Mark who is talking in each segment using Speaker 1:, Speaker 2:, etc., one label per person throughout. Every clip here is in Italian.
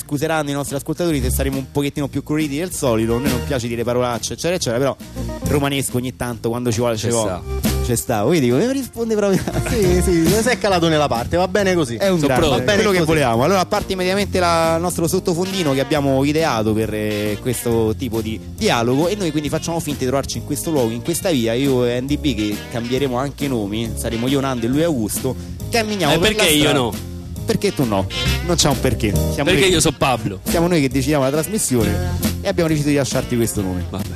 Speaker 1: scuseranno i nostri ascoltatori se saremo un pochettino più coloriti del solito. A noi non piace dire parolacce eccetera eccetera, però il romanesco ogni tanto quando ci vuole c'è sta. Vedi come risponde proprio.
Speaker 2: Sì, si è calato nella parte, va bene così.
Speaker 1: È un grande,
Speaker 2: va bene
Speaker 1: quello
Speaker 2: così.
Speaker 1: che volevamo. Allora, a parte immediatamente il nostro sottofondino che abbiamo ideato per questo tipo di dialogo, e noi quindi facciamo finta di trovarci in questo luogo, in questa via, io e NDB, che cambieremo anche nomi, saremo io Nando e lui Augusto, camminiamo per
Speaker 3: perché
Speaker 1: la
Speaker 3: io
Speaker 1: strada.
Speaker 3: no?
Speaker 1: Perché tu no? Non c'è un perché. Siamo
Speaker 3: Perché
Speaker 1: noi,
Speaker 3: io sono Pablo.
Speaker 1: siamo noi che decidiamo la trasmissione e abbiamo deciso di lasciarti questo nome.
Speaker 3: Vabbè.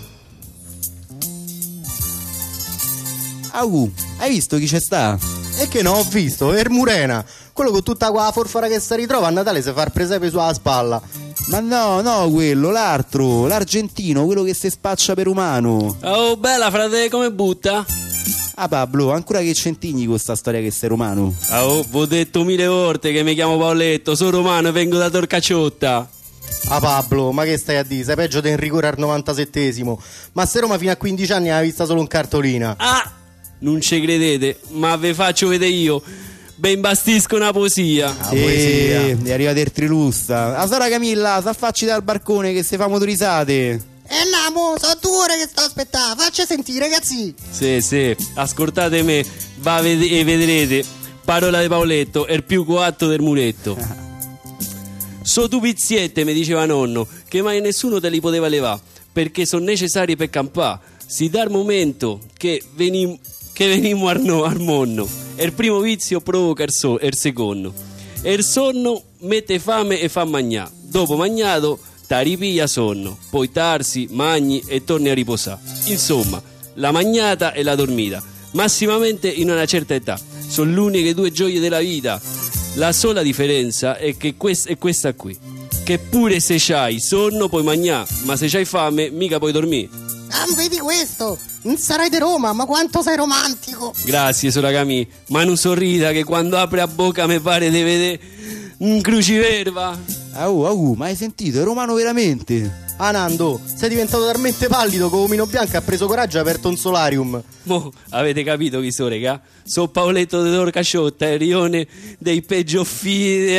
Speaker 1: Augu, hai visto chi c'è sta?
Speaker 2: E che no, ho visto, Ermurena, quello con tutta quella forfara che si ritrova a Natale si fa il presepe sulla spalla.
Speaker 1: Ma no, quello, l'altro, l'argentino, quello che si spaccia per umano.
Speaker 3: Oh, bella, frate, come butta?
Speaker 1: Ah Pablo, ancora che centigni con sta storia che sei romano.
Speaker 3: Oh, v'ho detto 1000 volte che mi chiamo Paoletto, sono romano e vengo da Torcacciotta.
Speaker 2: Ah Pablo, ma che stai a dire? Sei peggio di Enrico al 97esimo. Ma se Roma fino a 15 anni aveva vista solo in cartolina.
Speaker 3: Ah, non ci credete, ma ve faccio vedere io. Ben bastisco una poesia.
Speaker 2: Poesia.
Speaker 1: È arrivata il trilusta. La sora Camilla, s'affacci dal barcone che se fa motorizzate.
Speaker 2: Namo, sono 2 ore che sto aspettando, faccia sentire ragazzi.
Speaker 3: Sì, ascoltate me, e vedrete. Parola di Paoletto, è il più coatto del muletto. So tu pizziette, mi diceva nonno, che mai nessuno te li poteva levare, perché sono necessari per campà. Si dà il momento che venimmo al mondo. E il primo vizio provoca il secondo. E il sonno mette fame e fa magnà. Dopo magnato ripiglia sonno, poi tarsi, magni e torni a riposare. Insomma, la magnata e la dormita, massimamente in una certa età, sono le uniche 2 gioie della vita. La sola differenza è che è questa qui, che pure se c'hai sonno puoi magnà, ma se c'hai fame mica puoi dormire.
Speaker 2: Ah, vedi questo? Non sarai di Roma, ma quanto sei romantico.
Speaker 3: Grazie, sorella Camì, ma non sorrida che quando apre la bocca mi pare di vedere un cruciverba.
Speaker 1: Ma hai sentito? È romano veramente.
Speaker 2: Ah Nando, sei diventato talmente pallido che Omino Bianco ha preso coraggio e ha aperto un solarium.
Speaker 3: Mo avete capito chi sono, raga? So Paoletto di Torcacciotta, il rione dei peggio figli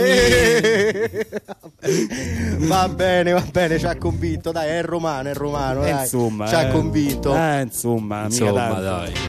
Speaker 2: Va bene, ci ha convinto, dai, è romano, dai.
Speaker 1: Insomma,
Speaker 2: ci ha convinto.
Speaker 1: Insomma,
Speaker 3: Insomma, dai.